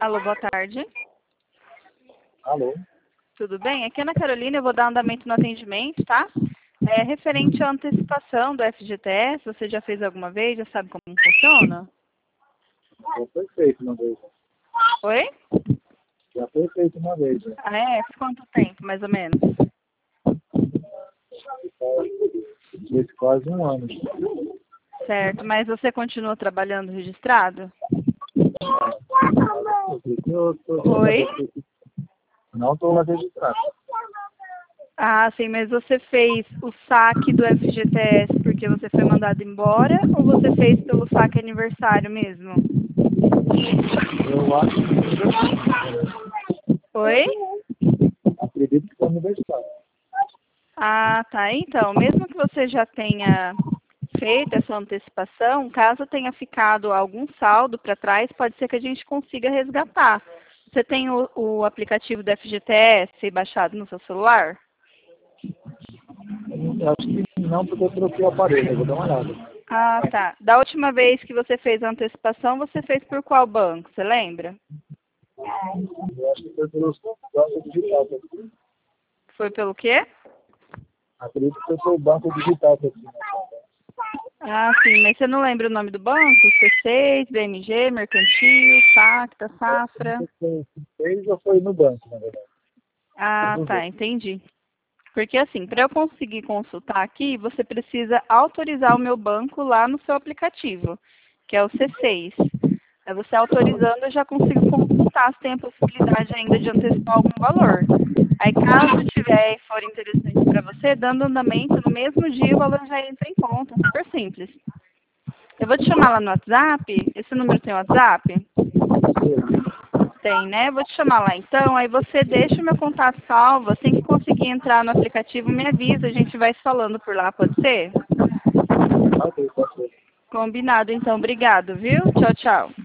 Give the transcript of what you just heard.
Alô, boa tarde. Alô? Tudo bem? Aqui é Ana Carolina, eu vou dar andamento no atendimento, tá? É referente à antecipação do FGTS, você já fez alguma vez? Já sabe como funciona? Já foi feito uma vez. Oi? Já foi feito uma vez. Ah, é? Por quanto tempo, mais ou menos? Fez quase um ano. Certo, mas você continua trabalhando registrado? Oi? Não estou mais registrado. Ah, sim, mas você fez o saque do FGTS porque você foi mandado embora ou você fez pelo saque aniversário mesmo? Eu acho Oi? acredito que foi universitário. Ah, tá. Então, mesmo que você já tenha feito essa antecipação, caso tenha ficado algum saldo para trás, pode ser que a gente consiga resgatar. Você tem o aplicativo do FGTS baixado no seu celular? Eu acho que não, porque eu troquei o aparelho. Eu vou dar uma olhada. Ah, tá. Da última vez que você fez a antecipação, você fez por qual banco? Você lembra? Eu acho que foi pelo banco digital. Foi pelo quê? Acredito que foi pelo banco digital. Ah, sim, mas você não lembra o nome do banco? C6, BMG, Mercantil, Sacta, Safra? Fez ou foi no banco, na verdade? Ah, tá, entendi. Porque assim, para eu conseguir consultar aqui, você precisa autorizar o meu banco lá no seu aplicativo, que é o C6. Aí você autorizando, eu já consigo consultar se tem a possibilidade ainda de antecipar algum valor. Aí caso tiver e for interessante para você, dando andamento no mesmo dia, o valor já entra em conta. Super simples. Eu vou te chamar lá no WhatsApp. Esse número tem WhatsApp? Tem, né? Vou te chamar lá então. Aí você deixa o meu contato salvo. Assim que conseguir entrar no aplicativo, me avisa. A gente vai se falando por lá, pode ser? Ok, pode ser. Combinado, então. Obrigado, viu? Tchau, tchau.